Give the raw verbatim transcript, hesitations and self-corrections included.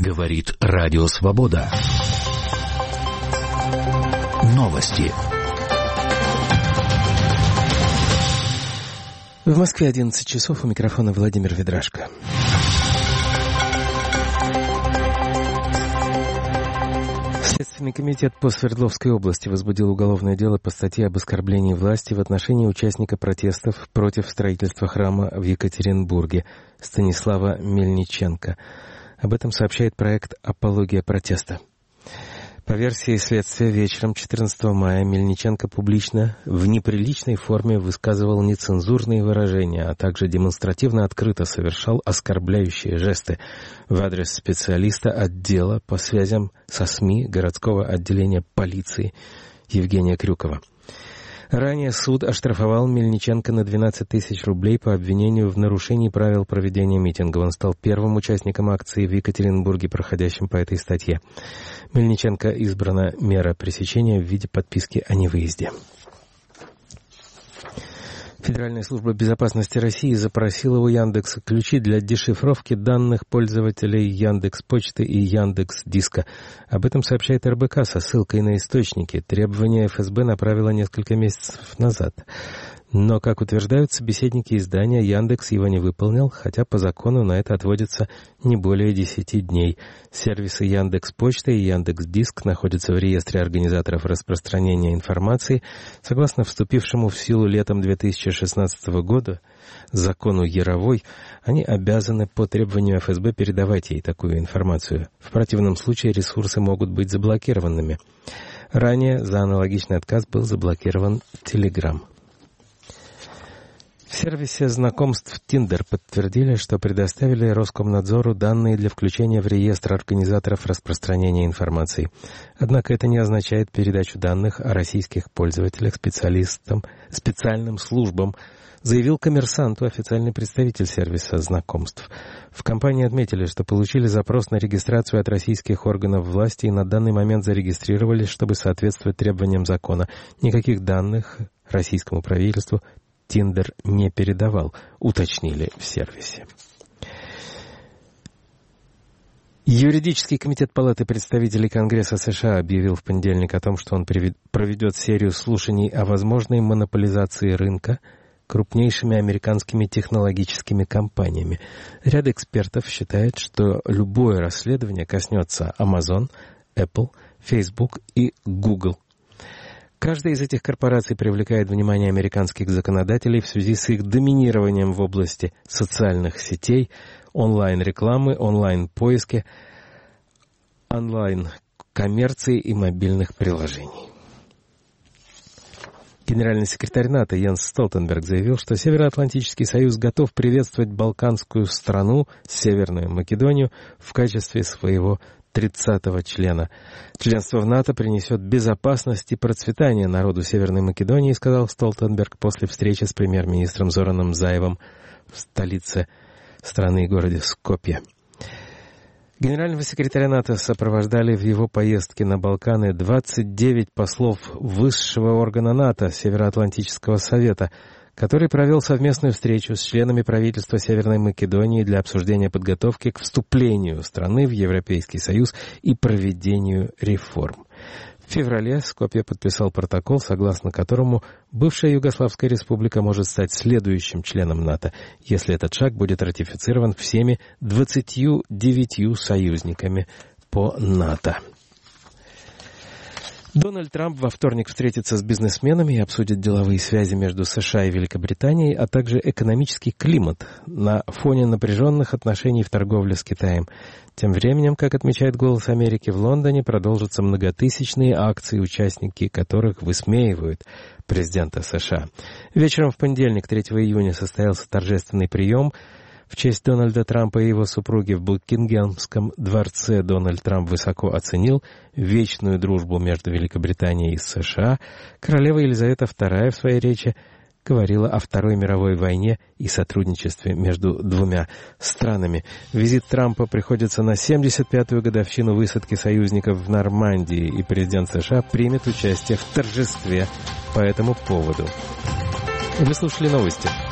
Говорит Радио Свобода. Новости. В Москве одиннадцать часов, у микрофона Владимир Ведрашко. Следственный комитет по Свердловской области возбудил уголовное дело по статье об оскорблении власти в отношении участника протестов против строительства храма в Екатеринбурге Станислава Мельниченко. Об этом сообщает проект «Апология протеста». По версии следствия, вечером четырнадцатого мая Мельниченко публично в неприличной форме высказывал нецензурные выражения, а также демонстративно открыто совершал оскорбляющие жесты в адрес специалиста отдела по связям со СМИ городского отделения полиции Евгения Крюкова. Ранее суд оштрафовал Мельниченко на двенадцать тысяч рублей по обвинению в нарушении правил проведения митинга. Он стал первым участником акции в Екатеринбурге, проходящим по этой статье. Мельниченко избрана мера пресечения в виде подписки о невыезде. Федеральная служба безопасности России запросила у Яндекса ключи для дешифровки данных пользователей Яндекс.Почты и Яндекс.Диска. Об этом сообщает эр бэ ка со ссылкой на источники. Требования эф эс бэ направила несколько месяцев назад. Но, как утверждают собеседники издания, Яндекс его не выполнил, хотя по закону на это отводится не более десяти дней. Сервисы Яндекс.Почта и Яндекс.Диск находятся в реестре организаторов распространения информации. Согласно вступившему в силу летом две тысячи шестнадцатого года закону Яровой, они обязаны по требованию эф эс бэ передавать ей такую информацию. В противном случае ресурсы могут быть заблокированными. Ранее за аналогичный отказ был заблокирован Telegram. В сервисе знакомств Tinder подтвердили, что предоставили Роскомнадзору данные для включения в реестр организаторов распространения информации. Однако это не означает передачу данных о российских пользователях специалистам, специальным службам, заявил «Коммерсанту» официальный представитель сервиса знакомств. В компании отметили, что получили запрос на регистрацию от российских органов власти и на данный момент зарегистрировались, чтобы соответствовать требованиям закона. Никаких данных российскому правительству Tinder не передавал, уточнили в сервисе. Юридический комитет Палаты представителей Конгресса США объявил в понедельник о том, что он проведет серию слушаний о возможной монополизации рынка крупнейшими американскими технологическими компаниями. Ряд экспертов считает, что любое расследование коснется Amazon, Apple, Facebook и Google. Каждая из этих корпораций привлекает внимание американских законодателей в связи с их доминированием в области социальных сетей, онлайн-рекламы, онлайн-поиски, онлайн-коммерции и мобильных приложений. Генеральный секретарь НАТО Йенс Столтенберг заявил, что Североатлантический союз готов приветствовать балканскую страну, Северную Македонию, в качестве своего тридцатого члена. Членство в НАТО принесет безопасность и процветание народу Северной Македонии, сказал Столтенберг после встречи с премьер-министром Зораном Заевом в столице страны, городе Скопье. Генерального секретаря НАТО сопровождали в его поездке на Балканы двадцать девять послов высшего органа НАТО, Североатлантического совета, который провел совместную встречу с членами правительства Северной Македонии для обсуждения подготовки к вступлению страны в Европейский Союз и проведению реформ. В феврале Скопье подписал протокол, согласно которому бывшая Югославская республика может стать следующим членом НАТО, если этот шаг будет ратифицирован всеми двадцатью девятью союзниками по НАТО. Дональд Трамп во вторник встретится с бизнесменами и обсудит деловые связи между США и Великобританией, а также экономический климат на фоне напряженных отношений в торговле с Китаем. Тем временем, как отмечает «Голос Америки», в Лондоне продолжатся многотысячные акции, участники которых высмеивают президента США. Вечером в понедельник, третьего июня, состоялся торжественный прием в честь Дональда Трампа и его супруги в Букингемском дворце. Дональд Трамп высоко оценил вечную дружбу между Великобританией и США. Королева Елизавета вторая в своей речи говорила о Второй мировой войне и сотрудничестве между двумя странами. Визит Трампа приходится на семьдесят пятую годовщину высадки союзников в Нормандии, и президент США примет участие в торжестве по этому поводу. Вы слушали новости.